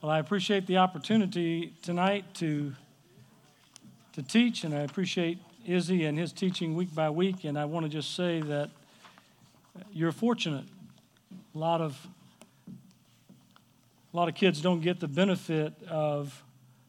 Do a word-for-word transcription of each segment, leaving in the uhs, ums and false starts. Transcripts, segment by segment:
Well, I appreciate the opportunity tonight to to teach, and I appreciate Izzy and his teaching week by week, and I want to just say that you're fortunate. A lot of a lot of kids don't get the benefit of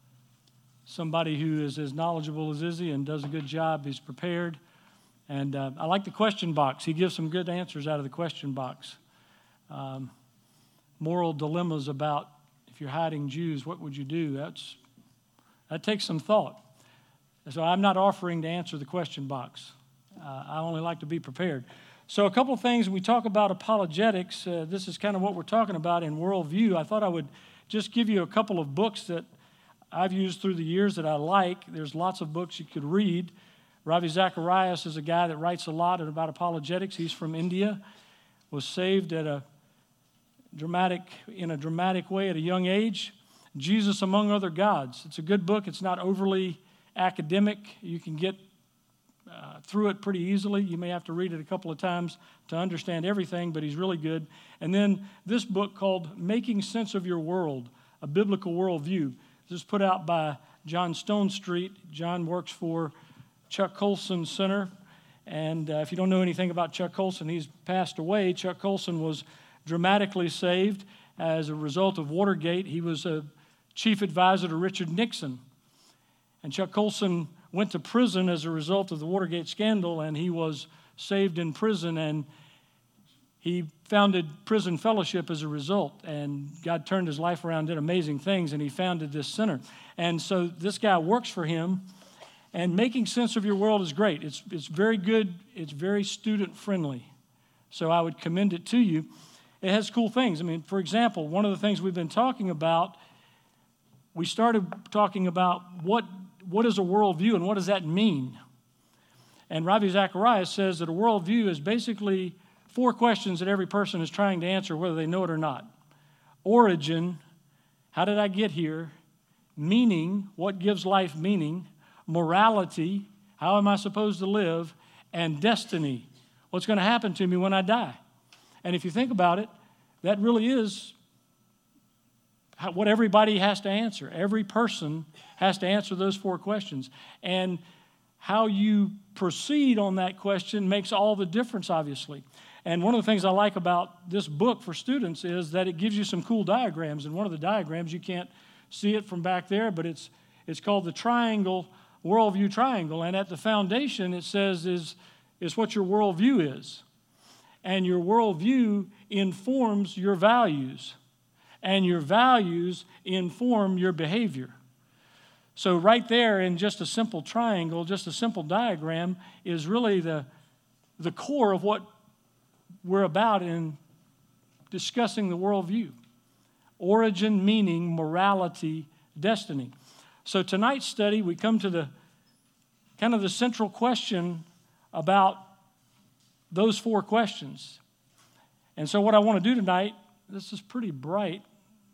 somebody who is as knowledgeable as Izzy and does a good job. He's prepared, and uh, I like the question box. He gives some good answers out of the question box. Um, moral dilemmas about if you're hiding Jews, what would you do? That's that takes some thought. So I'm not offering to answer the question box. Uh, I only like to be prepared. So a couple of things, we talk about apologetics. Uh, this is kind of what we're talking about in worldview. I thought I would just give you a couple of books that I've used through the years that I like. There's lots of books you could read. Ravi Zacharias is a guy that writes a lot about apologetics. He's from India, was saved at a dramatic, in a dramatic way at a young age. Jesus Among Other Gods. It's a good book. It's not overly academic. You can get uh, through it pretty easily. You may have to read it a couple of times to understand everything, but he's really good. And then this book called Making Sense of Your World, A Biblical Worldview. This is put out by John Stonestreet. John works for Chuck Colson Center. And uh, if you don't know anything about Chuck Colson, he's passed away. Chuck Colson was dramatically saved as a result of Watergate. He was a chief advisor to Richard Nixon. And Chuck Colson went to prison as a result of the Watergate scandal, and he was saved in prison, and he founded Prison Fellowship as a result, and God turned his life around, did amazing things, and he founded this center. And so this guy works for him, and Making Sense of Your World is great. It's, it's very good. It's very student-friendly. So I would commend it to you. It has cool things. I mean, for example, one of the things we've been talking about, we started talking about what what is a worldview and what does that mean? And Ravi Zacharias says that a worldview is basically four questions that every person is trying to answer, whether they know it or not. Origin, how did I get here? Meaning, what gives life meaning? Morality, how am I supposed to live? And destiny, what's going to happen to me when I die? And if you think about it, that really is what everybody has to answer. Every person has to answer those four questions. And how you proceed on that question makes all the difference, obviously. And one of the things I like about this book for students is that it gives you some cool diagrams. And one of the diagrams, you can't see it from back there, but it's it's called the triangle, worldview triangle. And at the foundation, it says is, is what your worldview is. And your worldview informs your values. And your values inform your behavior. So right there in just a simple triangle, just a simple diagram, is really the, the core of what we're about in discussing the worldview. Origin, meaning, morality, destiny. So tonight's study, we come to the kind of the central question about those four questions. And so what I want to do tonight, this is pretty bright,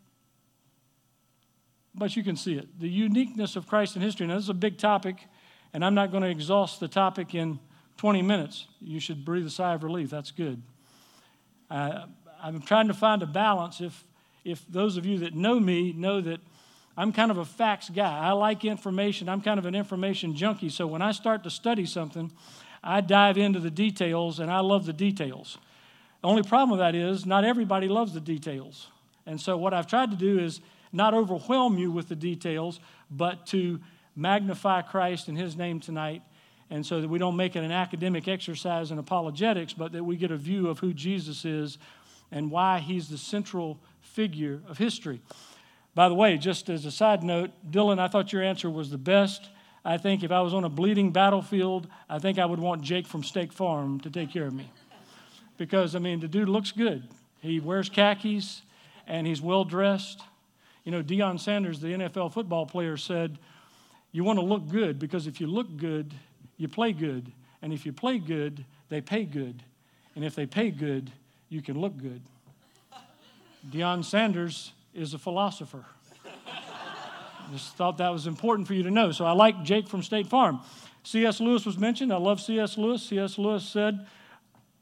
but you can see it. The uniqueness of Christ in history. Now, this is a big topic, and I'm not going to exhaust the topic in twenty minutes. You should breathe a sigh of relief. That's good. Uh, I'm trying to find a balance. If, if those of you that know me know that I'm kind of a facts guy. I like information. I'm kind of an information junkie. So when I start to study something, I dive into the details, and I love the details. The only problem with that is not everybody loves the details. And so what I've tried to do is not overwhelm you with the details, but to magnify Christ in his name tonight, and so that we don't make it an academic exercise in apologetics, but that we get a view of who Jesus is and why he's the central figure of history. By the way, just as a side note, Dylan, I thought your answer was the best. I think if I was on a bleeding battlefield, I think I would want Jake from State Farm to take care of me. Because, I mean, the dude looks good. He wears khakis, and he's well-dressed. You know, Deion Sanders, the N F L football player, said, you want to look good because if you look good, you play good. And if you play good, they pay good. And if they pay good, you can look good. Deion Sanders is a philosopher. Just thought that was important for you to know. So I like Jake from State Farm. C S Lewis was mentioned. I love C S Lewis. C S Lewis said,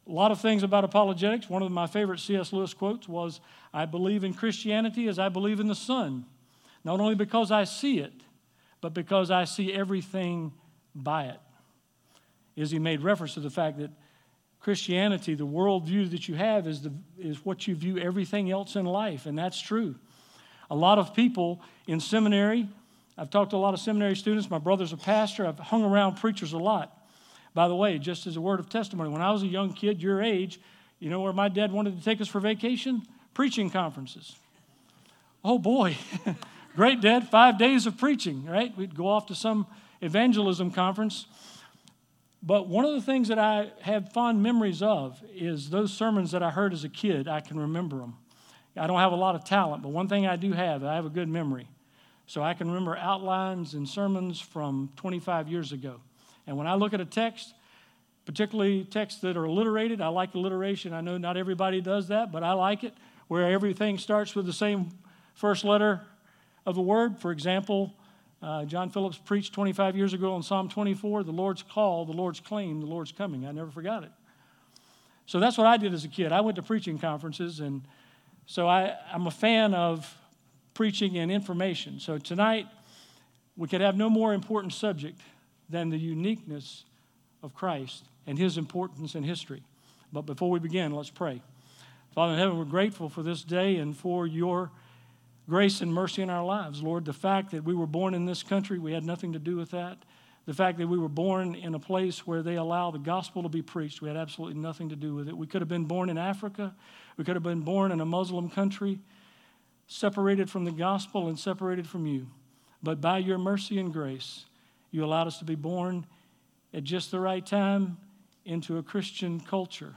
a lot of things about apologetics. One of my favorite C S Lewis quotes was, "I believe in Christianity as I believe in the sun, not only because I see it, but because I see everything by it." Izzy made reference to the fact that Christianity, the worldview that you have, is, the, is what you view everything else in life, and that's true. A lot of people in seminary, I've talked to a lot of seminary students. My brother's a pastor. I've hung around preachers a lot. By the way, just as a word of testimony, when I was a young kid your age, you know where my dad wanted to take us for vacation? Preaching conferences. Oh, boy. Great, Dad. Five days of preaching, right? We'd go off to some evangelism conference. But one of the things that I have fond memories of is those sermons that I heard as a kid. I can remember them. I don't have a lot of talent, but one thing I do have, I have a good memory. So I can remember outlines and sermons from twenty-five years ago. And when I look at a text, particularly texts that are alliterated, I like alliteration. I know not everybody does that, but I like it, where everything starts with the same first letter of a word. For example, uh, John Phillips preached twenty-five years ago on Psalm twenty-four, the Lord's call, the Lord's claim, the Lord's coming. I never forgot it. So that's what I did as a kid. I went to preaching conferences, and so I, I'm a fan of preaching and information. So tonight, we could have no more important subject than the uniqueness of Christ and his importance in history. But before we begin, let's pray. Father in heaven, we're grateful for this day and for your grace and mercy in our lives. Lord, the fact that we were born in this country, we had nothing to do with that. The fact that we were born in a place where they allow the gospel to be preached, we had absolutely nothing to do with it. We could have been born in Africa. We could have been born in a Muslim country, separated from the gospel and separated from you. But by your mercy and grace, you allowed us to be born at just the right time into a Christian culture,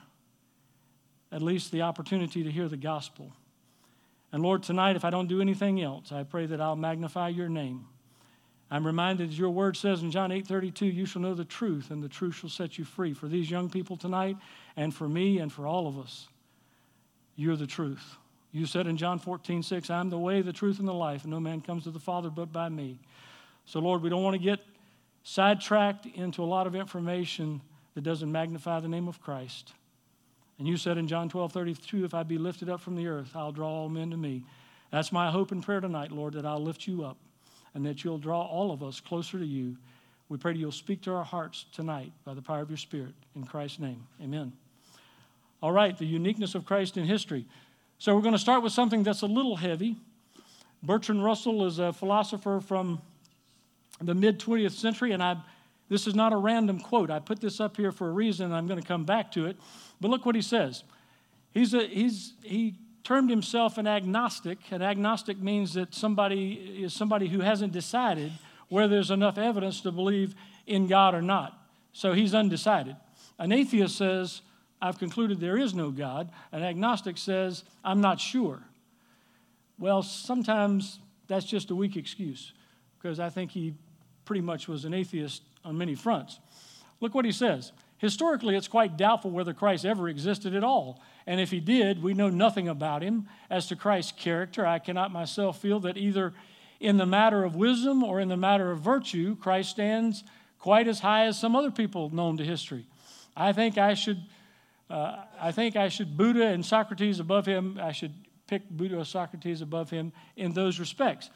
at least the opportunity to hear the gospel. And Lord, tonight, if I don't do anything else, I pray that I'll magnify your name. I'm reminded, as your word says in John eight thirty-two, you shall know the truth, and the truth shall set you free. For these young people tonight, and for me, and for all of us, you're the truth. You said in John fourteen six, I'm the way, the truth, and the life, and no man comes to the Father but by me. So, Lord, we don't want to get sidetracked into a lot of information that doesn't magnify the name of Christ. And you said in John twelve thirty-two, if I be lifted up from the earth, I'll draw all men to me. That's my hope and prayer tonight, Lord, that I'll lift you up and that you'll draw all of us closer to you. We pray that you'll speak to our hearts tonight by the power of your Spirit. In Christ's name, amen. All right, the uniqueness of Christ in history. So we're going to start with something that's a little heavy. Bertrand Russell is a philosopher from the mid-twentieth century, and I, this is not a random quote. I put this up here for a reason, and I'm going to come back to it. But look what he says. He's a, he's, he termed himself an agnostic. An agnostic means that somebody is somebody who hasn't decided whether there's enough evidence to believe in God or not. So he's undecided. An atheist says, I've concluded there is no God. An agnostic says, I'm not sure. Well, sometimes that's just a weak excuse, because I think he pretty much was an atheist on many fronts. Look what he says. Historically, it's quite doubtful whether Christ ever existed at all. And if he did, we know nothing about him. As to Christ's character, I cannot myself feel that either in the matter of wisdom or in the matter of virtue, Christ stands quite as high as some other people known to history. I think I should... Uh, I think I should Buddha and Socrates above him. I should pick Buddha or Socrates above him in those respects.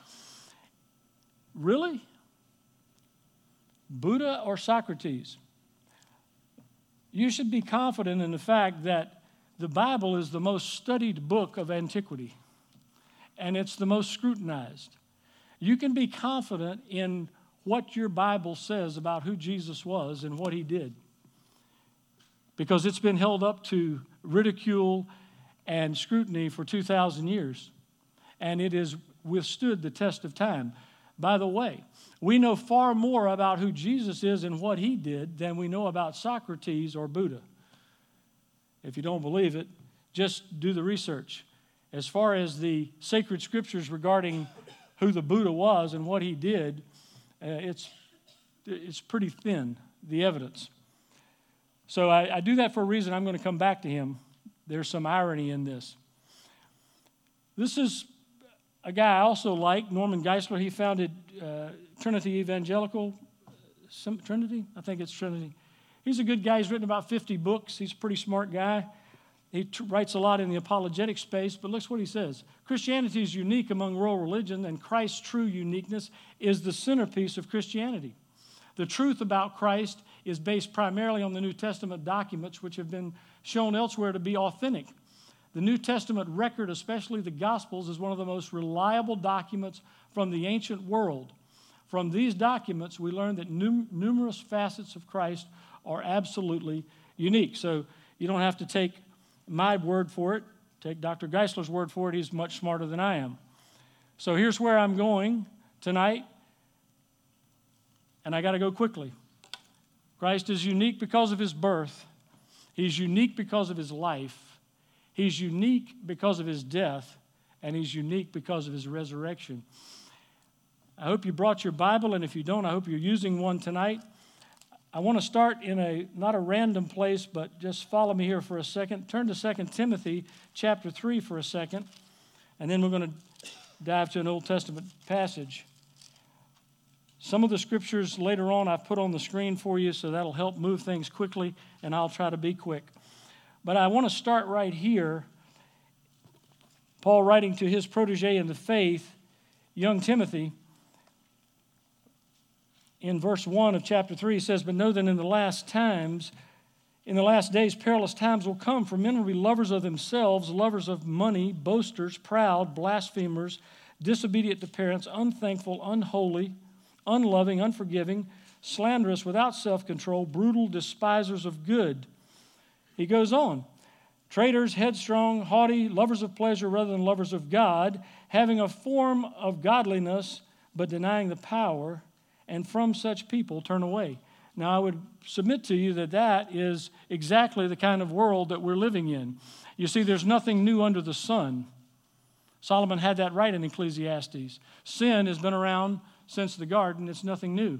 Really? Buddha or Socrates? You should be confident in the fact that the Bible is the most studied book of antiquity, and it's the most scrutinized. You can be confident in what your Bible says about who Jesus was and what he did, because it's been held up to ridicule and scrutiny for two thousand years, and it has withstood the test of time. By the way, we know far more about who Jesus is and what he did than we know about Socrates or Buddha. If you don't believe it, just do the research. As far as the sacred scriptures regarding who the Buddha was and what he did, uh, it's, it's pretty thin, the evidence. So I, I do that for a reason. I'm going to come back to him. There's some irony in this. This is a guy I also like, Norman Geisler. He founded uh, Trinity Evangelical. Some, Trinity? I think it's Trinity. He's a good guy. He's written about fifty books. He's a pretty smart guy. He t- writes a lot in the apologetic space, but look what he says. Christianity is unique among world religion, and Christ's true uniqueness is the centerpiece of Christianity. The truth about Christ is based primarily on the New Testament documents, which have been shown elsewhere to be authentic. The New Testament record, especially the Gospels, is one of the most reliable documents from the ancient world. From these documents, we learn that num- numerous facets of Christ are absolutely unique. So you don't have to take my word for it. Take Doctor Geisler's word for it. He's much smarter than I am. So here's where I'm going tonight, and I got to go quickly. Christ is unique because of his birth. He's unique because of his life. He's unique because of his death, and he's unique because of his resurrection. I hope you brought your Bible, and if you don't, I hope you're using one tonight. I want to start in a, not a random place, but just follow me here for a second. Turn to Second Timothy chapter three for a second, and then we're going to dive to an Old Testament passage. Some of the scriptures later on I've put on the screen for you, so that'll help move things quickly, and I'll try to be quick. But I want to start right here. Paul writing to his protege in the faith, young Timothy, in verse one of chapter three, he says, "But know that in the last times, in the last days, perilous times will come, for men will be lovers of themselves, lovers of money, boasters, proud, blasphemers, disobedient to parents, unthankful, unholy, unloving, unforgiving, slanderous, without self-control, brutal, despisers of good." He goes on, "Traitors, headstrong, haughty, lovers of pleasure rather than lovers of God, having a form of godliness, but denying the power, and from such people turn away." Now, I would submit to you that that is exactly the kind of world that we're living in. You see, there's nothing new under the sun. Solomon had that right in Ecclesiastes. Sin has been around since the garden. It's nothing new.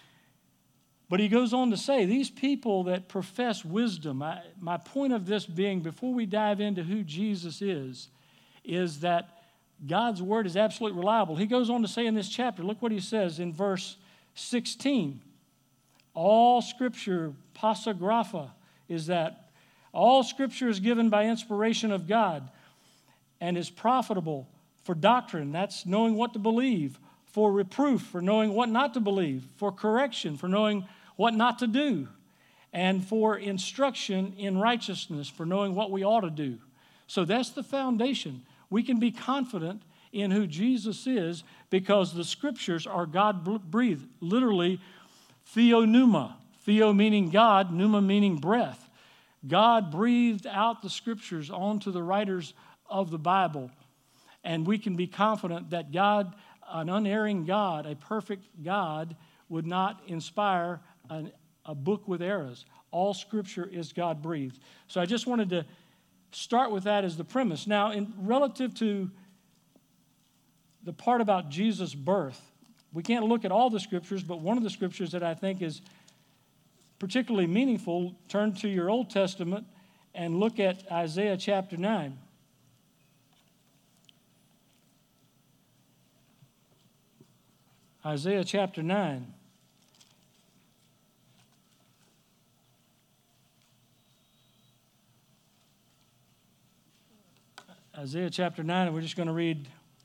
But he goes on to say, these people that profess wisdom, I, my point of this being, before we dive into who Jesus is, is that God's word is absolutely reliable. He goes on to say in this chapter, look what he says in verse sixteen. All scripture, pasographa, is that all scripture is given by inspiration of God and is profitable for doctrine, that's knowing what to believe, for reproof, for knowing what not to believe, for correction, for knowing what not to do, and for instruction in righteousness, for knowing what we ought to do. So that's the foundation. We can be confident in who Jesus is because the scriptures are God-breathed. Literally, theopneuma. Theo meaning God, pneuma meaning breath. God breathed out the scriptures onto the writers of the Bible. And we can be confident that God, an unerring God, a perfect God, would not inspire an, a book with errors. All scripture is God-breathed. So I just wanted to start with that as the premise. Now, in relative to the part about Jesus' birth, we can't look at all the scriptures, but one of the scriptures that I think is particularly meaningful, turn to your Old Testament and look at Isaiah chapter nine. Isaiah chapter nine. Isaiah chapter nine, and we're just going to read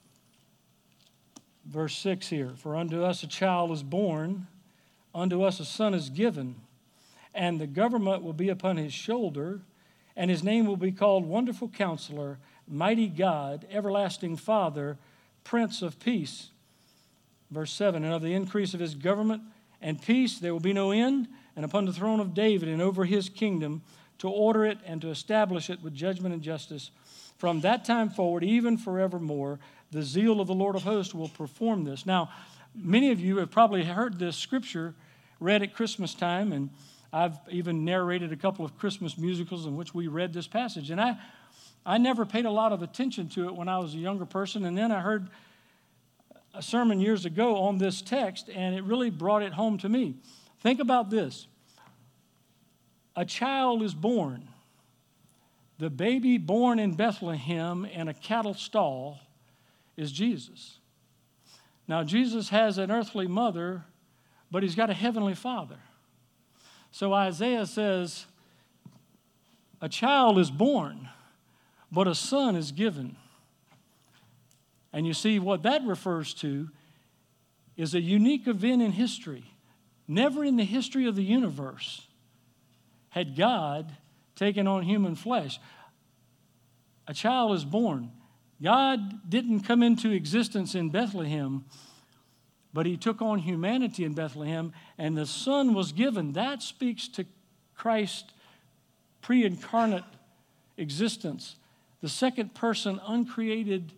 verse six here. "For unto us a child is born, unto us a son is given, and the government will be upon his shoulder, and his name will be called Wonderful Counselor, Mighty God, Everlasting Father, Prince of Peace." Verse seven, "And of the increase of his government and peace there will be no end, and upon the throne of David and over his kingdom, to order it and to establish it with judgment and justice. From that time forward, even forevermore, the zeal of the Lord of hosts will perform this." Now, many of you have probably heard this scripture read at Christmas time, and I've even narrated a couple of Christmas musicals in which we read this passage. And I, I never paid a lot of attention to it when I was a younger person, and then I heard a sermon years ago on this text, and it really brought it home to me. Think about this. A child is born. The baby born in Bethlehem in a cattle stall is Jesus. Now, Jesus has an earthly mother, but he's got a heavenly father. So Isaiah says, a child is born, but a son is given. And you see what that refers to is a unique event in history. Never in the history of the universe had God taken on human flesh. A child is born. God didn't come into existence in Bethlehem, but he took on humanity in Bethlehem, and the Son was given. That speaks to Christ's pre-incarnate existence, the second person, uncreated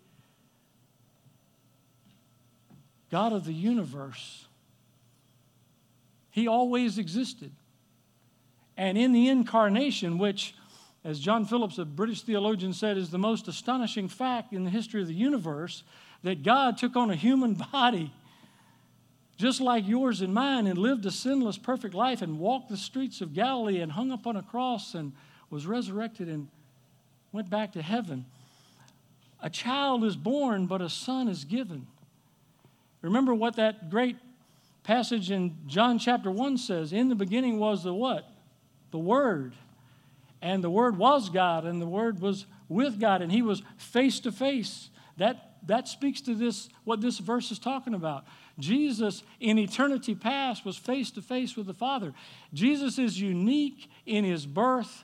God of the universe. He always existed. And in the incarnation, which, as John Phillips, a British theologian, said, is the most astonishing fact in the history of the universe, that God took on a human body just like yours and mine, and lived a sinless, perfect life, and walked the streets of Galilee, and hung up on a cross, and was resurrected, and went back to heaven. A child is born, but a son is given. Remember what that great passage in John chapter one says. In the beginning was the what? The Word. And the Word was God, and the Word was with God, and He was face to face. That, that speaks to this, what this verse is talking about. Jesus, in eternity past, was face to face with the Father. Jesus is unique in His birth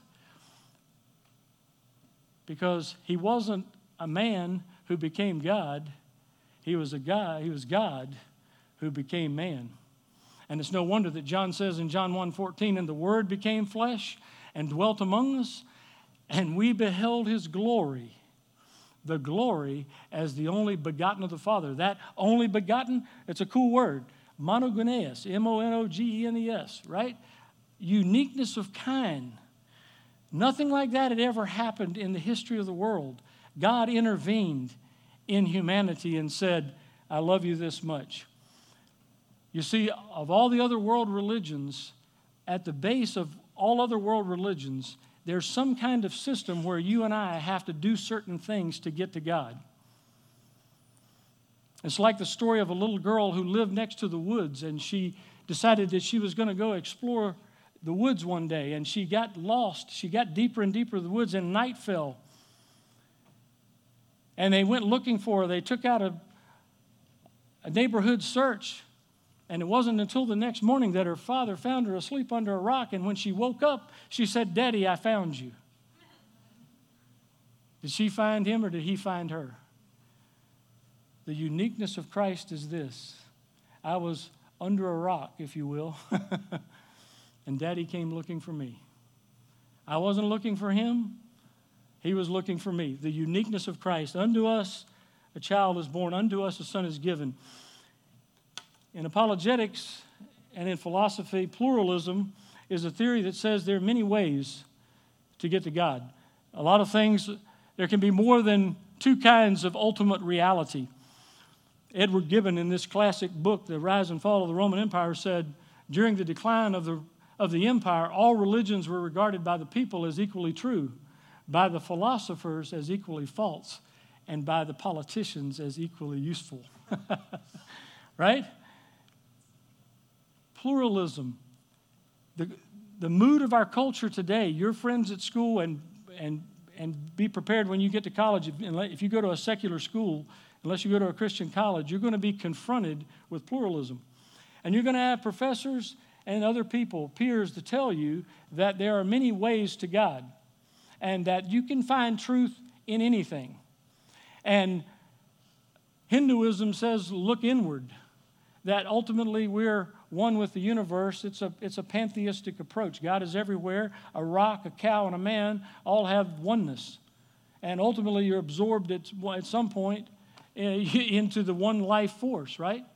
because He wasn't a man who became God. He was a God, He was God who became man. And it's no wonder that John says in John one fourteen, and the Word became flesh and dwelt among us, and we beheld His glory. The glory as the only begotten of the Father. That only begotten, it's a cool word. Monogenes, M O N O G E N E S, right? Uniqueness of kind. Nothing like that had ever happened in the history of the world. God intervened in humanity and said, I love you this much. You see, of all the other world religions, at the base of all other world religions, there's some kind of system where you and I have to do certain things to get to God. It's like the story of a little girl who lived next to the woods, and she decided that she was going to go explore the woods one day, and she got lost. She got deeper and deeper in the woods, and night fell. And they went looking for her. They took out a, a neighborhood search. And it wasn't until the next morning that her father found her asleep under a rock. And when she woke up, she said, Daddy, I found you. Did she find him or did he find her? The uniqueness of Christ is this. I was under a rock, if you will, and Daddy came looking for me. I wasn't looking for him. He was looking for me. The uniqueness of Christ. Unto us a child is born. Unto us a son is given. In apologetics and in philosophy, pluralism is a theory that says there are many ways to get to God. A lot of things, there can be more than two kinds of ultimate reality. Edward Gibbon, in this classic book, The Rise and Fall of the Roman Empire, said, during the decline of the, of the empire, all religions were regarded by the people as equally true, by the philosophers as equally false, and by the politicians as equally useful. Right? Pluralism. The, the mood of our culture today, your friends at school, and, and, and be prepared when you get to college. If, if you go to a secular school, unless you go to a Christian college, you're going to be confronted with pluralism. And you're going to have professors and other people, peers, to tell you that there are many ways to God and that you can find truth in anything. And Hinduism says, look inward, that ultimately we're one with the universe. It's a, it's a pantheistic approach. God is everywhere. A rock, a cow, and a man all have oneness. And ultimately you're absorbed at, at some point into the one life force, right?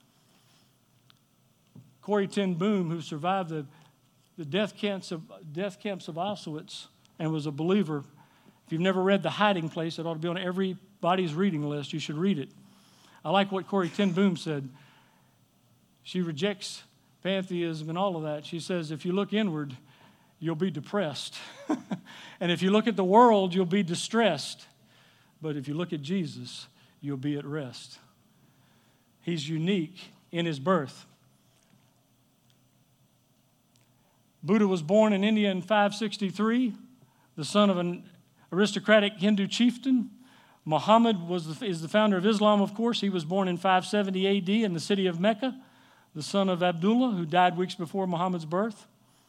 Corrie ten Boom, who survived the, the death camps of death camps of Auschwitz and was a believer. If you've never read The Hiding Place, it ought to be on everybody's reading list. You should read it. I like what Corrie ten Boom said. She rejects pantheism and all of that. She says, if you look inward, you'll be depressed. And if you look at the world, you'll be distressed. But if you look at Jesus, you'll be at rest. He's unique in his birth. Buddha was born in India in five sixty-three, the son of an aristocratic Hindu chieftain. Muhammad was the, is the founder of Islam, of course. He was born in five seventy A D in the city of Mecca, the son of Abdullah, who died weeks before Muhammad's birth.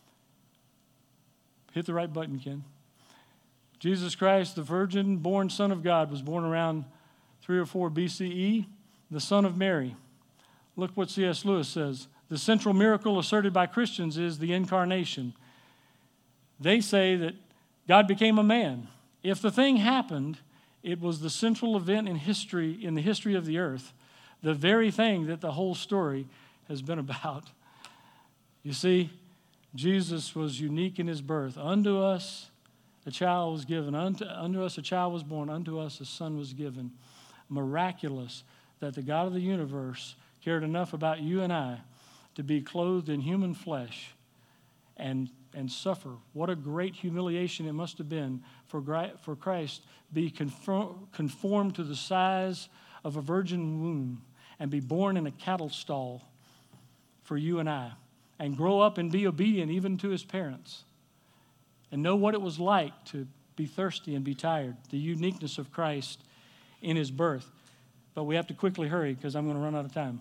Hit the right button, Ken. Jesus Christ, the virgin-born Son of God, was born around three or four B C E, the son of Mary. Look what C S Lewis says. The central miracle asserted by Christians is the incarnation. They say that God became a man. If the thing happened, it was the central event in history, in the history of the earth, the very thing that the whole story has been about. You see, Jesus was unique in his birth. Unto us a child was given. Unto, unto us a child was born. Unto us a son was given. Miraculous that the God of the universe cared enough about you and I to be clothed in human flesh and, and suffer. What a great humiliation it must have been for, for Christ be conform, conformed to the size of a virgin womb and be born in a cattle stall for you and I, and grow up and be obedient even to his parents, and know what it was like to be thirsty and be tired, the uniqueness of Christ in his birth. But we have to quickly hurry because I'm going to run out of time.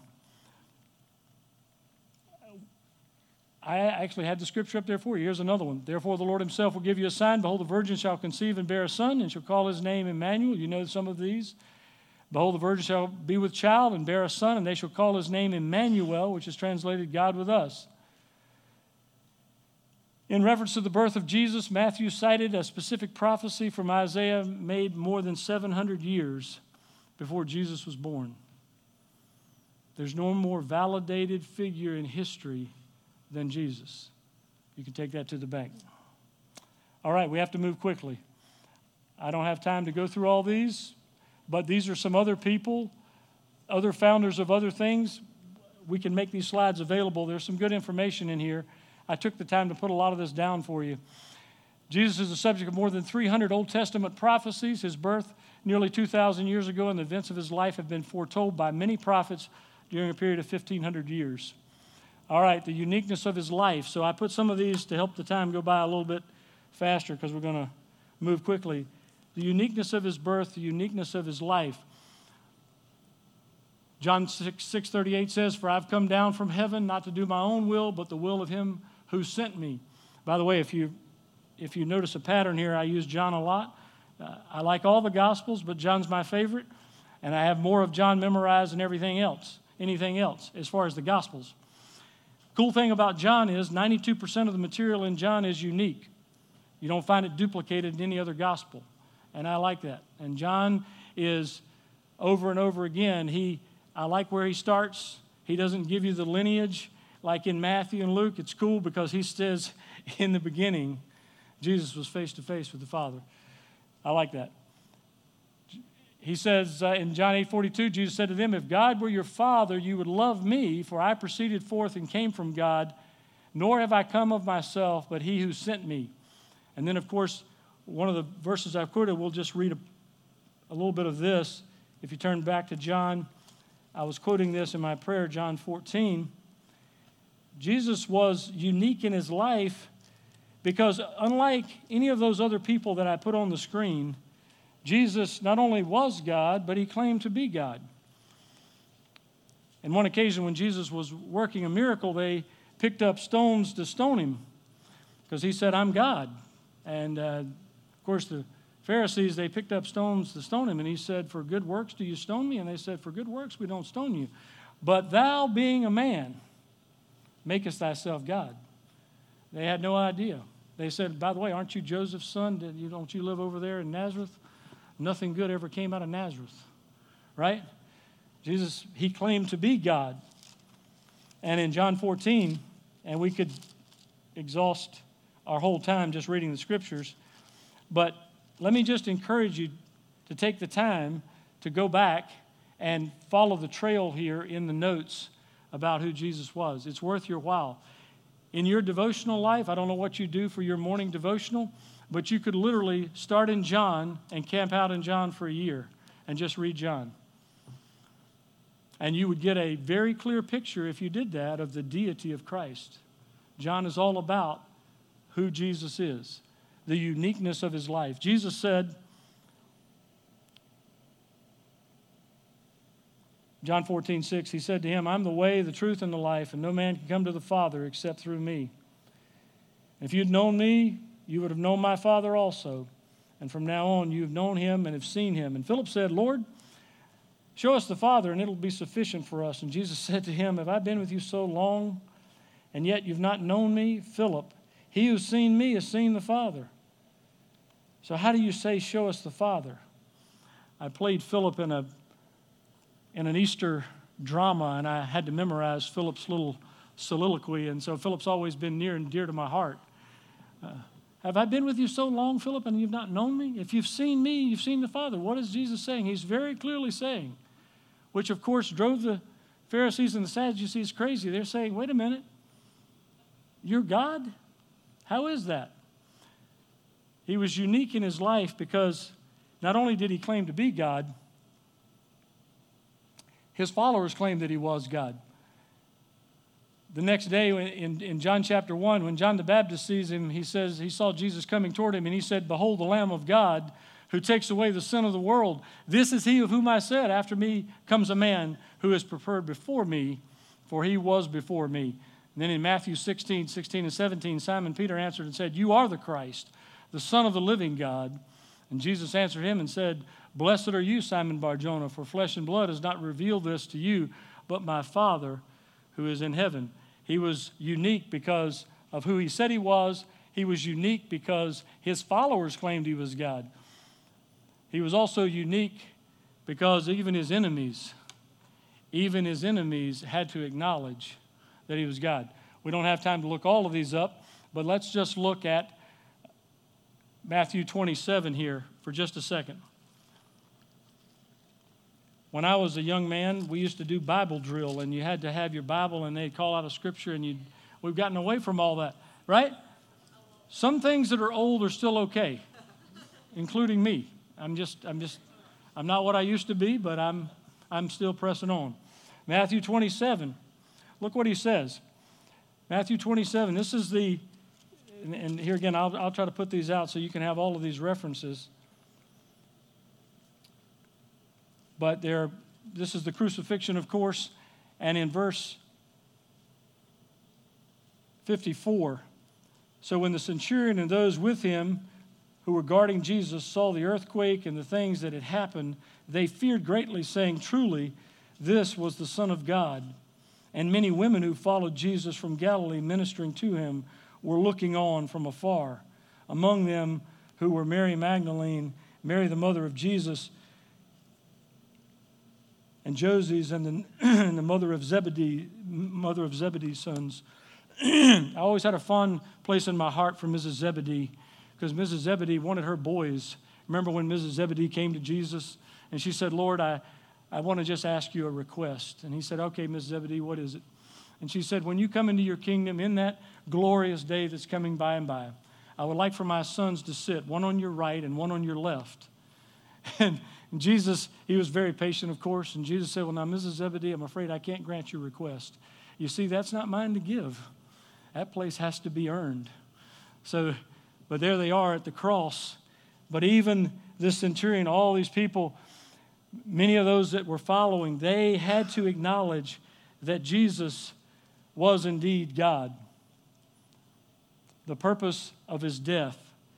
I actually had the scripture up there for you. Here's another one. Therefore the Lord himself will give you a sign. Behold, the virgin shall conceive and bear a son, and shall call his name Emmanuel. You know some of these. Behold, the virgin shall be with child and bear a son, and they shall call his name Emmanuel, which is translated God with us. In reference to the birth of Jesus, Matthew cited a specific prophecy from Isaiah made more than seven hundred years before Jesus was born. There's no more validated figure in history than Jesus. You can take that to the bank. All right, we have to move quickly. I don't have time to go through all these, but these are some other people, other founders of other things. We can make these slides available. There's some good information in here. I took the time to put a lot of this down for you. Jesus is the subject of more than three hundred Old Testament prophecies. His birth nearly two thousand years ago and the events of his life have been foretold by many prophets during a period of fifteen hundred years. All right, the uniqueness of his life. So I put some of these to help the time go by a little bit faster because we're going to move quickly. The uniqueness of his birth, the uniqueness of his life. John six thirty-eight says, "For I've come down from heaven not to do my own will, but the will of him who sent me." By the way, if you if you notice a pattern here, I use John a lot. Uh, I like all the Gospels, but John's my favorite, and I have more of John memorized than everything else, anything else, as far as the Gospels. Cool thing about John is ninety-two percent of the material in John is unique. You don't find it duplicated in any other Gospel, and I like that. And John is, over and over again, he I like where he starts. He doesn't give you the lineage like in Matthew and Luke. It's cool because he says in the beginning, Jesus was face to face with the Father. I like that. He says uh, in John eight forty-two, Jesus said to them, "If God were your Father, you would love me, for I proceeded forth and came from God, nor have I come of myself, but he who sent me." And then, of course, one of the verses I've quoted, we'll just read a, a little bit of this. If you turn back to John, I was quoting this in my prayer, John fourteen. Jesus was unique in his life because unlike any of those other people that I put on the screen, Jesus not only was God, but he claimed to be God. And one occasion when Jesus was working a miracle, they picked up stones to stone him because he said, "I'm God." And uh, of course, the Pharisees, they picked up stones to stone him, and he said, "For good works do you stone me?" And they said, "For good works we don't stone you. But thou, being a man, makest thyself God." They had no idea. They said, "By the way, aren't you Joseph's son? Did you, don't you live over there in Nazareth? Nothing good ever came out of Nazareth." Right? Jesus, he claimed to be God. And in John fourteen, and we could exhaust our whole time just reading the scriptures, but let me just encourage you to take the time to go back and follow the trail here in the notes about who Jesus was. It's worth your while. In your devotional life, I don't know what you do for your morning devotional, but you could literally start in John and camp out in John for a year and just read John. And you would get a very clear picture, if you did that, of the deity of Christ. John is all about who Jesus is, the uniqueness of his life. Jesus said, John fourteen six, he said to him, I'm the way, the truth, and the life, and no man can come to the Father except through me. If you'd known me, you would have known my Father also. And from now on, you have known him and have seen him. And Philip said, Lord, show us the Father, and it'll be sufficient for us. And Jesus said to him, have I been with you so long, and yet you've not known me? Philip, he who's seen me has seen the Father. So how do you say, show us the Father? I played Philip in a in an Easter drama, and I had to memorize Philip's little soliloquy, and so Philip's always been near and dear to my heart. Uh, have I been with you so long, Philip, and you've not known me? If you've seen me, you've seen the Father. What is Jesus saying? He's very clearly saying, which of course drove the Pharisees and the Sadducees crazy. They're saying, wait a minute, you're God? How is that? He was unique in his life because not only did he claim to be God, his followers claimed that he was God. The next day in, in John chapter one, when John the Baptist sees him, he says he saw Jesus coming toward him, and he said, behold, the Lamb of God who takes away the sin of the world. This is he of whom I said, after me comes a man who is preferred before me, for he was before me. And then in Matthew sixteen, sixteen and seventeen, Simon Peter answered and said, you are the Christ, the Son of the living God. And Jesus answered him and said, blessed are you, Simon Bar-Jonah, for flesh and blood has not revealed this to you, but my Father who is in heaven. He was unique because of who he said he was. He was unique because his followers claimed he was God. He was also unique because even his enemies, even his enemies had to acknowledge that he was God. We don't have time to look all of these up, but let's just look at Matthew twenty-seven here for just a second. When I was a young man, we used to do Bible drill, and you had to have your Bible, and they'd call out a scripture, and you'd, we've gotten away from all that, right? Some things that are old are still okay, including me. I'm just, I'm just, I'm not what I used to be, but I'm, I'm still pressing on. Matthew twenty-seven, look what he says. Matthew twenty-seven, this is the, and, and here again, I'll, I'll try to put these out so you can have all of these references. But there, this is the crucifixion, of course, and in verse fifty-four, so when the centurion and those with him who were guarding Jesus saw the earthquake and the things that had happened, they feared greatly, saying, truly, this was the Son of God. And many women who followed Jesus from Galilee, ministering to him, were looking on from afar. Among them who were Mary Magdalene, Mary the mother of Jesus, and Joses, and the, and the mother of Zebedee, mother of Zebedee's sons. I always had a fond place in my heart for Missus Zebedee, because Missus Zebedee wanted her boys. Remember when Missus Zebedee came to Jesus, and she said, Lord, I, I want to just ask you a request. And he said, okay, Missus Zebedee, what is it? And she said, when you come into your kingdom in that glorious day that's coming by and by, I would like for my sons to sit, one on your right and one on your left. And And Jesus, he was very patient, of course, and Jesus said, well, now, Missus Zebedee, I'm afraid I can't grant your request. You see, that's not mine to give. That place has to be earned. So, but there they are at the cross. But even this centurion, all these people, many of those that were following, they had to acknowledge that Jesus was indeed God. The purpose of his death.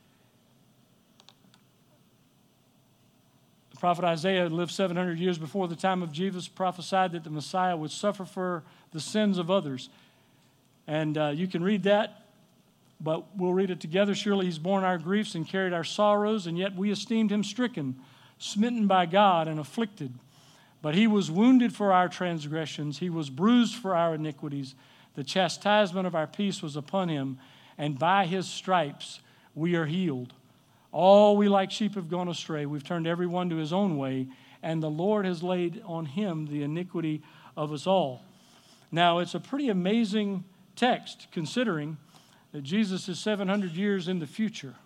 The prophet Isaiah lived seven hundred years before the time of Jesus, prophesied that the Messiah would suffer for the sins of others. And uh, you can read that, but we'll read it together. Surely he's borne our griefs and carried our sorrows, and yet we esteemed him stricken, smitten by God, and afflicted. But he was wounded for our transgressions. He was bruised for our iniquities. The chastisement of our peace was upon him, and by his stripes we are healed. All we like sheep have gone astray. We've turned every one to his own way, and the Lord has laid on him the iniquity of us all. Now, it's a pretty amazing text, considering that Jesus is seven hundred years in the future.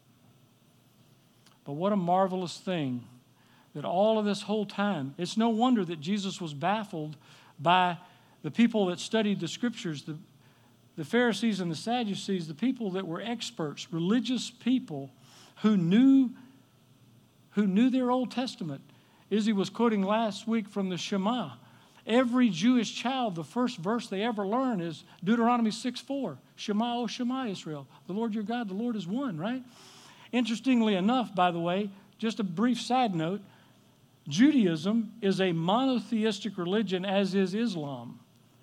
But what a marvelous thing that all of this whole time, it's no wonder that Jesus was baffled by the people that studied the Scriptures. The, the Pharisees and the Sadducees, the people that were experts, religious people who knew, who knew their Old Testament. Izzy was quoting last week from the Shema. Every Jewish child, the first verse they ever learn is Deuteronomy six four. Shema, O Shema, Israel. The Lord your God, the Lord is one, right? Interestingly enough, by the way, just a brief side note, Judaism is a monotheistic religion, as is Islam.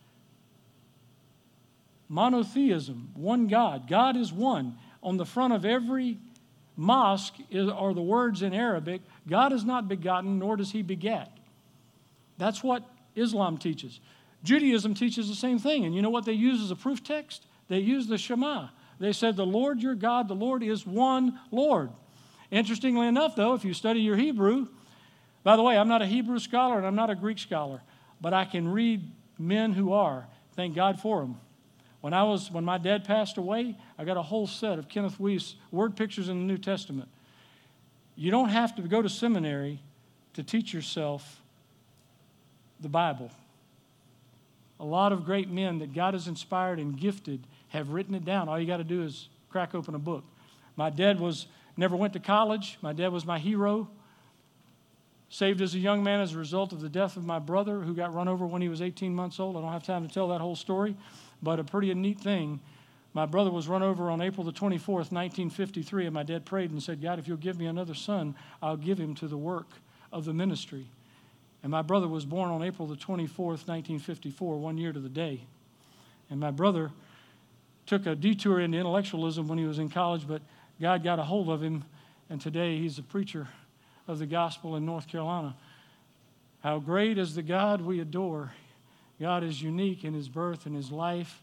Monotheism, one God. God is one. On the front of every mosque is, are the words in Arabic, God is not begotten, nor does he beget. That's what Islam teaches. Judaism teaches the same thing. And you know what they use as a proof text? They use the Shema. They said, the Lord your God, the Lord is one Lord. Interestingly enough, though, if you study your Hebrew, by the way, I'm not a Hebrew scholar and I'm not a Greek scholar, but I can read men who are. Thank God for them. When I was, when my dad passed away, I got a whole set of Kenneth Wuest word pictures in the New Testament. You don't have to go to seminary to teach yourself the Bible. A lot of great men that God has inspired and gifted have written it down. All you got to do is crack open a book. My dad was never went to college. My dad was my hero. Saved as a young man as a result of the death of my brother, who got run over when he was eighteen months old. I don't have time to tell that whole story, but a pretty neat thing. My brother was run over on April the twenty-fourth, nineteen fifty-three, and my dad prayed and said, God, if you'll give me another son, I'll give him to the work of the ministry. And my brother was born on April the twenty-fourth, nineteen fifty-four, one year to the day. And my brother took a detour into intellectualism when he was in college, but God got a hold of him, and today he's a preacher of the gospel in North Carolina. How great is the God we adore. God is unique in his birth and his life.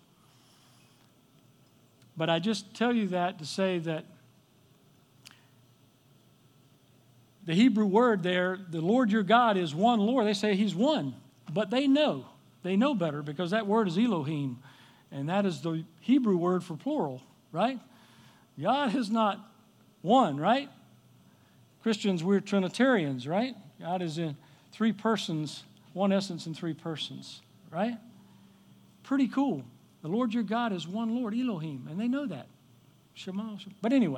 But I just tell you that to say that the Hebrew word there, the Lord your God is one Lord. They say he's one, but they know. They know better because that word is Elohim, and that is the Hebrew word for plural, right? God is not one, right? Christians, we're Trinitarians, right? God is in three persons, one essence in three persons, right? Pretty cool. The Lord your God is one Lord, Elohim, and they know that. Shema. But anyway,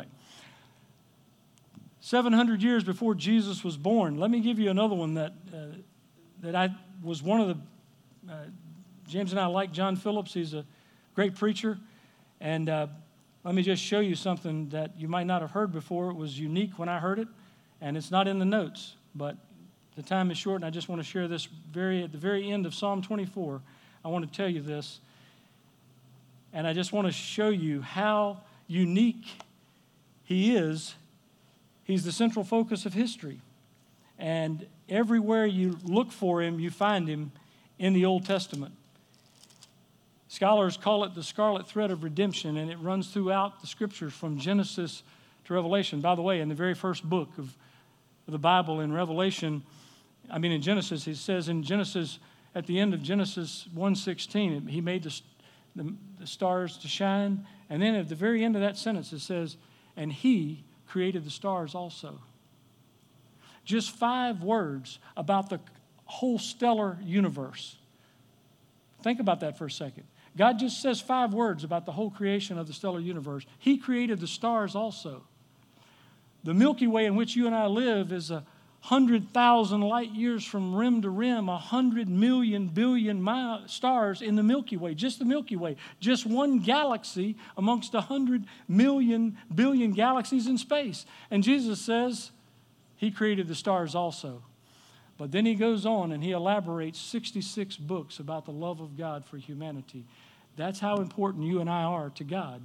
seven hundred years before Jesus was born, let me give you another one that uh, that I was one of the, uh, James and I like John Phillips. He's a great preacher, and uh, let me just show you something that you might not have heard before. It was unique when I heard it. And it's not in the notes, but the time is short, and I just want to share this very at the very end of Psalm twenty-four. I want to tell you this, and I just want to show you how unique he is. He's the central focus of history, and everywhere you look for him, you find him in the Old Testament. Scholars call it the scarlet thread of redemption, and it runs throughout the Scriptures from Genesis to Revelation. By the way, in the very first book of the Bible, in Revelation, I mean in Genesis, it says in Genesis, at the end of Genesis one sixteen, he made the, the, the stars to shine. And then at the very end of that sentence, it says, and he created the stars also. Just five words about the whole stellar universe. Think about that for a second. God just says five words about the whole creation of the stellar universe. He created the stars also. The Milky Way in which you and I live is a hundred thousand light years from rim to rim, a hundred million billion mile stars in the Milky Way, just the Milky Way, just one galaxy amongst a hundred million billion galaxies in space. And Jesus says he created the stars also. But then he goes on and he elaborates sixty-six books about the love of God for humanity. That's how important you and I are to God.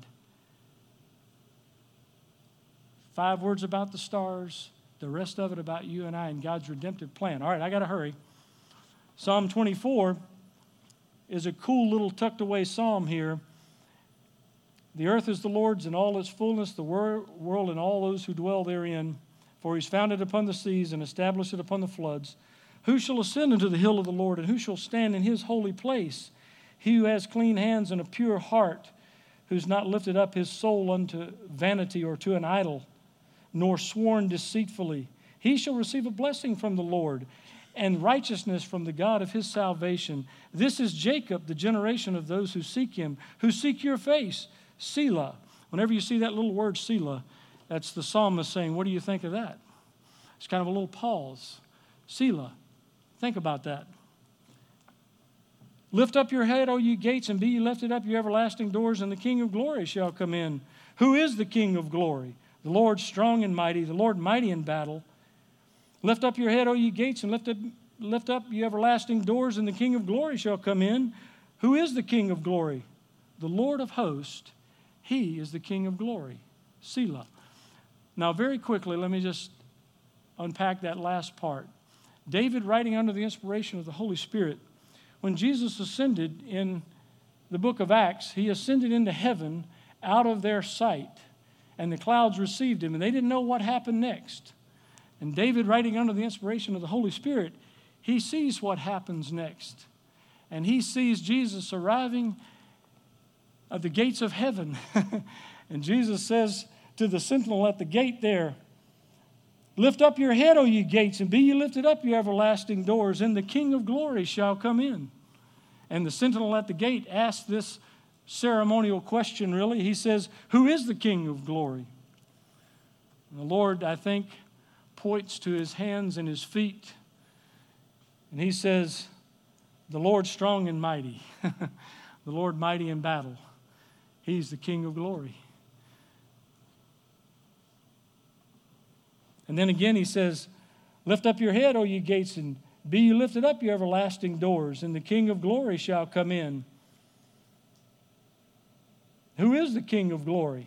Five words about the stars, the rest of it about you and I and God's redemptive plan. All right, I got to hurry. Psalm twenty-four is a cool little tucked away psalm here. The earth is the Lord's and all its fullness, the wor- world and all those who dwell therein. For he's founded upon the seas and established it upon the floods. Who shall ascend into the hill of the Lord, and who shall stand in his holy place? He who has clean hands and a pure heart, who's not lifted up his soul unto vanity or to an idol, nor sworn deceitfully. He shall receive a blessing from the Lord and righteousness from the God of his salvation. This is Jacob, the generation of those who seek him, who seek your face, Selah. Whenever you see that little word, Selah, that's the psalmist saying, what do you think of that? It's kind of a little pause. Selah. Think about that. Lift up your head, O ye gates, and be ye lifted up, your everlasting doors, and the King of glory shall come in. Who is the King of glory? The Lord strong and mighty, the Lord mighty in battle. Lift up your head, O ye gates, and lift up, lift up ye everlasting doors, and the King of glory shall come in. Who is the King of glory? The Lord of hosts. He is the King of glory. Selah. Now, very quickly, let me just unpack that last part. David, writing under the inspiration of the Holy Spirit, when Jesus ascended in the book of Acts, he ascended into heaven out of their sight, and the clouds received him, and they didn't know what happened next. And David, writing under the inspiration of the Holy Spirit, he sees what happens next. And he sees Jesus arriving at the gates of heaven. And Jesus says to the sentinel at the gate there, lift up your head, O ye gates, and be ye lifted up, your everlasting doors, and the King of glory shall come in. And the sentinel at the gate asks this ceremonial question, really. He says, who is the King of glory? And the Lord, I think, points to his hands and his feet, and he says, the Lord strong and mighty, the Lord mighty in battle. He's the King of glory. And then again he says, lift up your head, O ye gates, and be ye lifted up, your everlasting doors, and the King of glory shall come in. Who is the King of glory?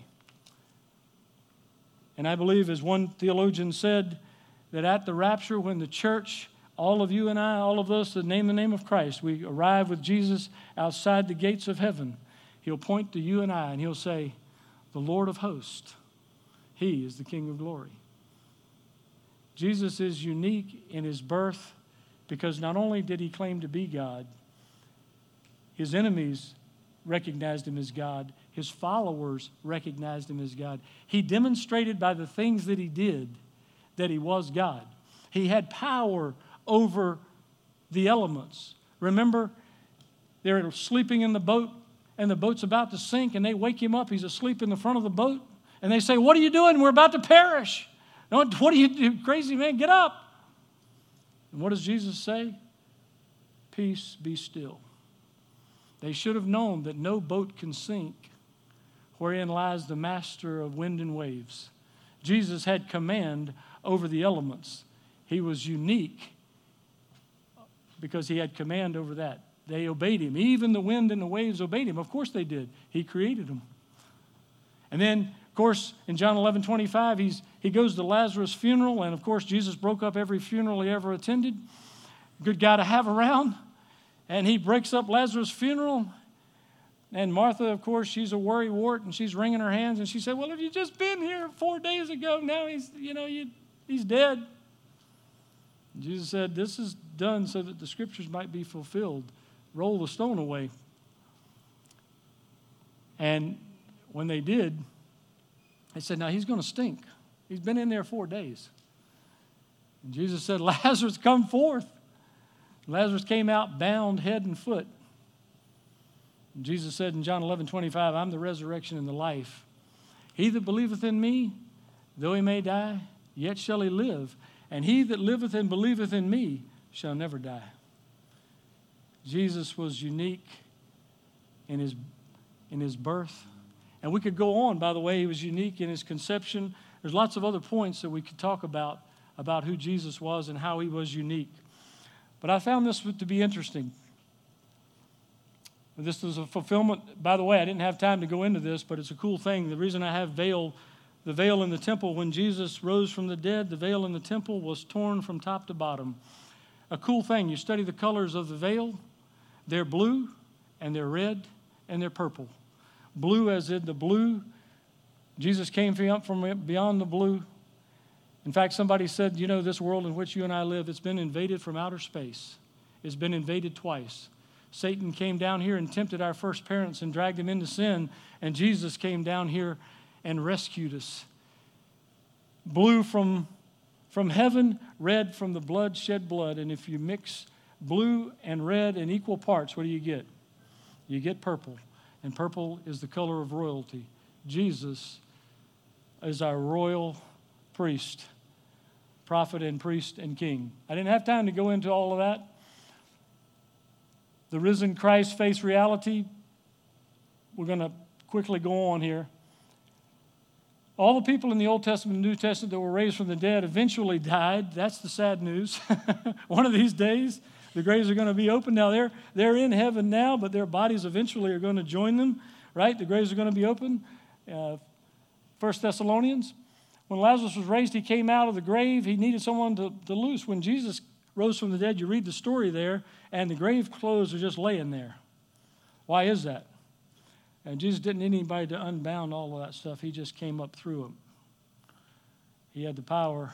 And I believe, as one theologian said, that at the rapture, when the church, all of you and I, all of us that name the name of Christ, we arrive with Jesus outside the gates of heaven, he'll point to you and I and he'll say, the Lord of hosts, he is the King of glory. Jesus is unique in his birth because not only did he claim to be God, his enemies recognized him as God. His followers recognized him as God. He demonstrated by the things that he did that he was God. He had power over the elements. Remember, they're sleeping in the boat, and the boat's about to sink, and they wake him up. He's asleep in the front of the boat, and they say, what are you doing? We're about to perish. What do you do? Crazy man, get up. And what does Jesus say? Peace, be still. They should have known that no boat can sink wherein lies the master of wind and waves. Jesus had command over the elements. He was unique because he had command over that. They obeyed him. Even the wind and the waves obeyed him. Of course they did. He created them. And then, of course, in John eleven twenty-five, he's, he goes to Lazarus' funeral, and of course, Jesus broke up every funeral he ever attended. Good guy to have around. And he breaks up Lazarus' funeral. And Martha, of course, she's a worrywart, and she's wringing her hands, and she said, well, if you just been here four days ago, now he's, you know, you, he's dead. And Jesus said, this is done so that the scriptures might be fulfilled. Roll the stone away. And when they did, they said, now he's going to stink. He's been in there four days. And Jesus said, Lazarus, come forth. Lazarus came out bound head and foot. And Jesus said in John eleven twenty-five, I'm the resurrection and the life. He that believeth in me, though he may die, yet shall he live. And he that liveth and believeth in me shall never die. Jesus was unique in his, in his birth. And we could go on, by the way, he was unique in his conception. There's lots of other points that we could talk about, about who Jesus was and how he was unique. But I found this to be interesting. This was a fulfillment. By the way, I didn't have time to go into this, but it's a cool thing. The reason I have veil, the veil in the temple, when Jesus rose from the dead, the veil in the temple was torn from top to bottom. A cool thing. You study the colors of the veil. They're blue, and they're red, and they're purple. Blue as in the blue. Jesus came from beyond the blue. In fact, somebody said, you know, this world in which you and I live, it's been invaded from outer space. It's been invaded twice. Satan came down here and tempted our first parents and dragged them into sin, and Jesus came down here and rescued us. Blue from, from heaven, red from the blood shed blood. And if you mix blue and red in equal parts, what do you get? You get purple. And purple is the color of royalty. Jesus is our royal priest, prophet and priest and king. I didn't have time to go into all of that. The risen Christ faced reality. We're going to quickly go on here. All the people in the Old Testament and New Testament that were raised from the dead eventually died. That's the sad news. One of these days, the graves are going to be open. Now, they're, they're in heaven now, but their bodies eventually are going to join them, right? The graves are going to be open. Uh, First Thessalonians. When Lazarus was raised, he came out of the grave. He needed someone to, to loose. When Jesus rose from the dead, you read the story there, and the grave clothes are just laying there. Why is that? And Jesus didn't need anybody to unbound all of that stuff. He just came up through them. He had the power.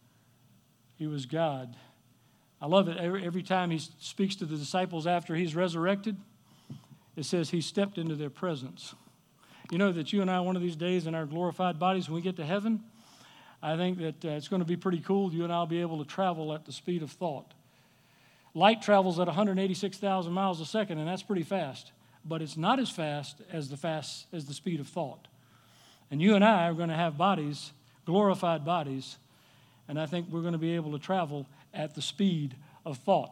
He was God. I love it. Every, every time he speaks to the disciples after he's resurrected, it says he stepped into their presence. You know that you and I, one of these days in our glorified bodies, when we get to heaven, I think that uh, it's going to be pretty cool. You and I will be able to travel at the speed of thought. Light travels at one hundred eighty-six thousand miles a second, and that's pretty fast. But it's not as fast as the fast as the speed of thought. And you and I are going to have bodies, glorified bodies, and I think we're going to be able to travel at the speed of thought.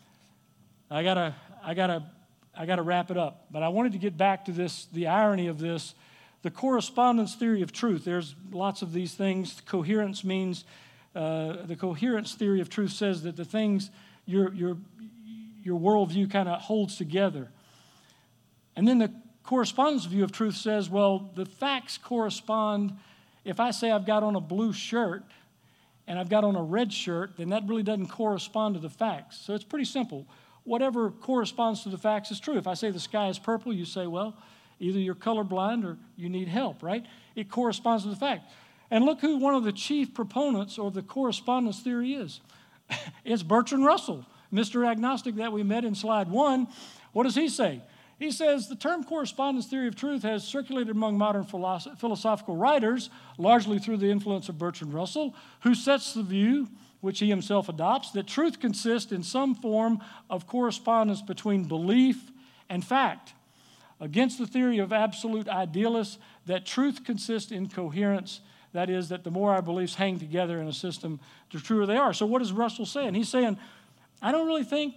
I gotta, I gotta, I gotta wrap it up. But I wanted to get back to this, the irony of this, the correspondence theory of truth. There's lots of these things. Coherence means uh, the coherence theory of truth says that the things your your your worldview kind of holds together. And then the correspondence view of truth says, well, the facts correspond. If I say I've got on a blue shirt and I've got on a red shirt, then that really doesn't correspond to the facts. So it's pretty simple. Whatever corresponds to the facts is true. If I say the sky is purple, you say, well, either you're colorblind or you need help, right? It corresponds to the fact. And look who one of the chief proponents of the correspondence theory is. It's Bertrand Russell, Mister Agnostic that we met in slide one. What does he say? He says, the term correspondence theory of truth has circulated among modern philosoph- philosophical writers, largely through the influence of Bertrand Russell, who sets the view, which he himself adopts, that truth consists in some form of correspondence between belief and fact. Against the theory of absolute idealists, that truth consists in coherence, that is, that the more our beliefs hang together in a system, the truer they are. So what is Russell saying? He's saying, I don't really think,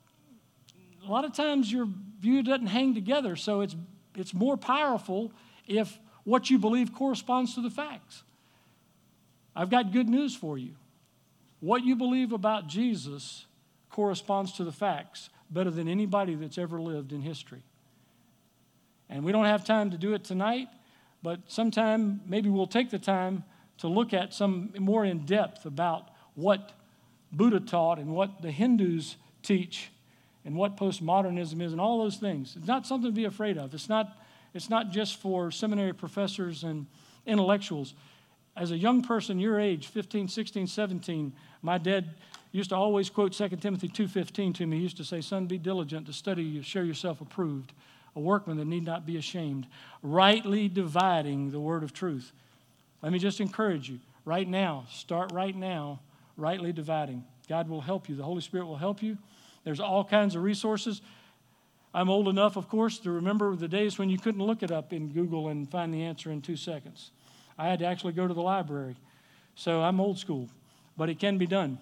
a lot of times your view doesn't hang together, so it's it's more powerful if what you believe corresponds to the facts. I've got good news for you. What you believe about Jesus corresponds to the facts better than anybody that's ever lived in history. And we don't have time to do it tonight, but sometime maybe we'll take the time to look at some more in depth about what Buddha taught and what the Hindus teach and what postmodernism is and all those things. It's not something to be afraid of. It's not, it's not just for seminary professors and intellectuals. As a young person your age, fifteen, sixteen, seventeen, my dad used to always quote Second Timothy two fifteen to me. He used to say, son, be diligent to study you, show yourself approved, a workman that need not be ashamed, rightly dividing the word of truth. Let me just encourage you, right now, start right now, rightly dividing. God will help you. The Holy Spirit will help you. There's all kinds of resources. I'm old enough, of course, to remember the days when you couldn't look it up in Google and find the answer in two seconds. I had to actually go to the library. So I'm old school, but it can be done.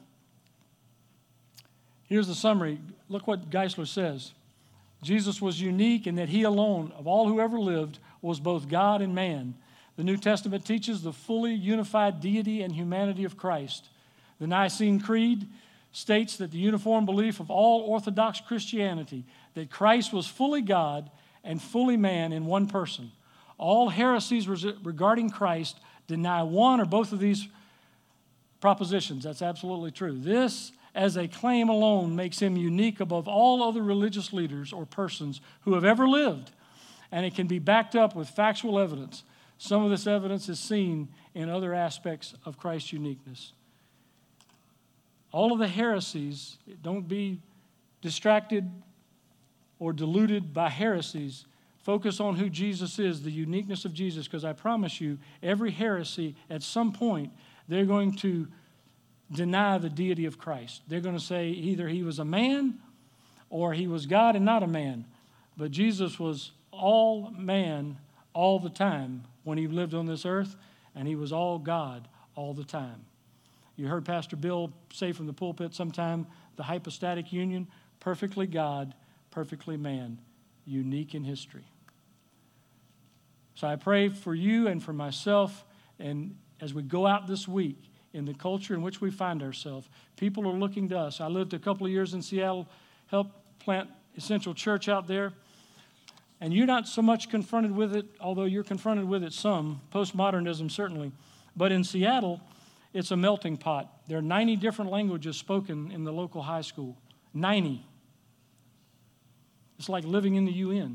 Here's the summary. Look what Geisler says. Jesus was unique in that he alone, of all who ever lived, was both God and man. The New Testament teaches the fully unified deity and humanity of Christ. The Nicene Creed states that the uniform belief of all Orthodox Christianity, that Christ was fully God and fully man in one person. All heresies regarding Christ deny one or both of these propositions. That's absolutely true. This, as a claim alone, makes him unique above all other religious leaders or persons who have ever lived, and it can be backed up with factual evidence. Some of this evidence is seen in other aspects of Christ's uniqueness. All of the heresies, don't be distracted or deluded by heresies. Focus on who Jesus is, the uniqueness of Jesus, because I promise you, every heresy, at some point, they're going to deny the deity of Christ. They're going to say either he was a man or he was God and not a man. But Jesus was all man all the time when he lived on this earth, and he was all God all the time. You heard Pastor Bill say from the pulpit sometime, the hypostatic union, perfectly God, perfectly man, unique in history. So I pray for you and for myself, and as we go out this week in the culture in which we find ourselves, people are looking to us. I lived a couple of years in Seattle, helped plant Essential Church out there, and you're not so much confronted with it, although you're confronted with it some, postmodernism certainly, but in Seattle, it's a melting pot. There are ninety different languages spoken in the local high school. ninety. It's like living in the U N.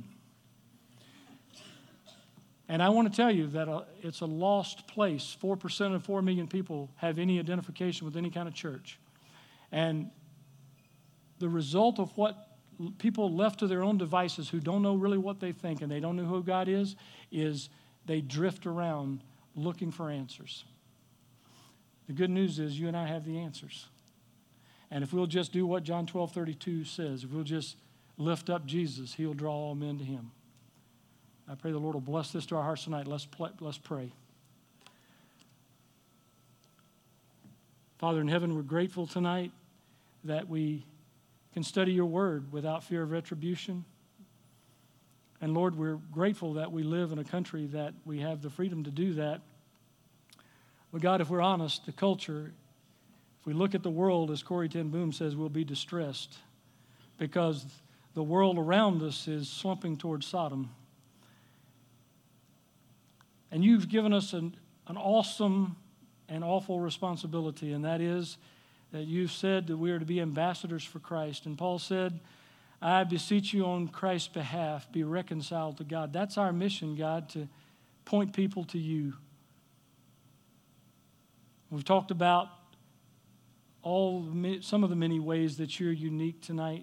And I want to tell you that it's a lost place. four percent of four million people have any identification with any kind of church. And the result of what people left to their own devices who don't know really what they think and they don't know who God is, is they drift around looking for answers. The good news is you and I have the answers. And if we'll just do what John twelve thirty-two says, if we'll just lift up Jesus, he'll draw all men to him. I pray the Lord will bless this to our hearts tonight. Let's, pl- let's pray. Father in heaven, we're grateful tonight that we can study your word without fear of retribution. And Lord, we're grateful that we live in a country that we have the freedom to do that. But God, if we're honest, the culture, if we look at the world, as Corrie ten Boom says, we'll be distressed because the world around us is slumping towards Sodom. And you've given us an, an awesome and awful responsibility, and that is that you've said that we are to be ambassadors for Christ. And Paul said, I beseech you on Christ's behalf, be reconciled to God. That's our mission, God, to point people to you. We've talked about all some of the many ways that you're unique tonight.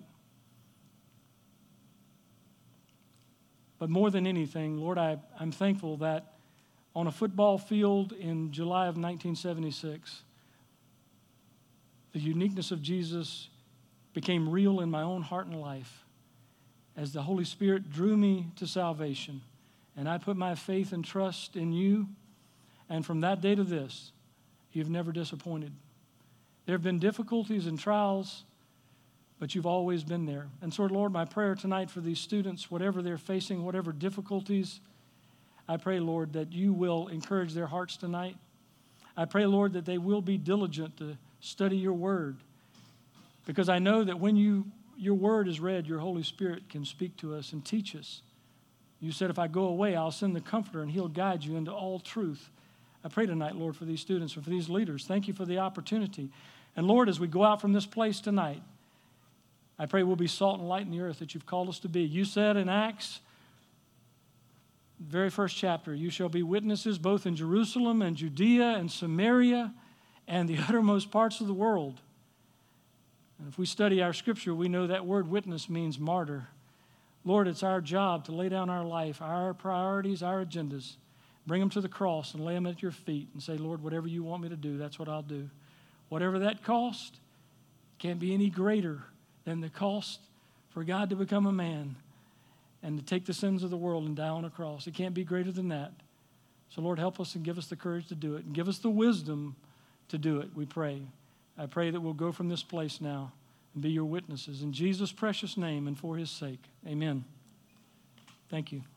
But more than anything, Lord, I, I'm thankful that on a football field in July of nineteen seventy-six, the uniqueness of Jesus became real in my own heart and life as the Holy Spirit drew me to salvation. And I put my faith and trust in you. And from that day to this, you've never disappointed. There have been difficulties and trials, but you've always been there. And so, Lord, my prayer tonight for these students, whatever they're facing, whatever difficulties, I pray, Lord, that you will encourage their hearts tonight. I pray, Lord, that they will be diligent to study your word, because I know that when you your word is read, your Holy Spirit can speak to us and teach us. You said, if I go away, I'll send the Comforter, and he'll guide you into all truth. I pray tonight, Lord, for these students and for these leaders. Thank you for the opportunity. And, Lord, as we go out from this place tonight, I pray we'll be salt and light in the earth that you've called us to be. You said in Acts, very first chapter, you shall be witnesses both in Jerusalem and Judea and Samaria and the uttermost parts of the world. And if we study our scripture, we know that word witness means martyr. Lord, it's our job to lay down our life, our priorities, our agendas, bring them to the cross and lay them at your feet and say, Lord, whatever you want me to do, that's what I'll do. Whatever that cost, can't be any greater than the cost for God to become a man and to take the sins of the world and die on a cross. It can't be greater than that. So, Lord, help us and give us the courage to do it, and give us the wisdom to do it, we pray. I pray that we'll go from this place now and be your witnesses. In Jesus' precious name and for his sake, amen. Thank you.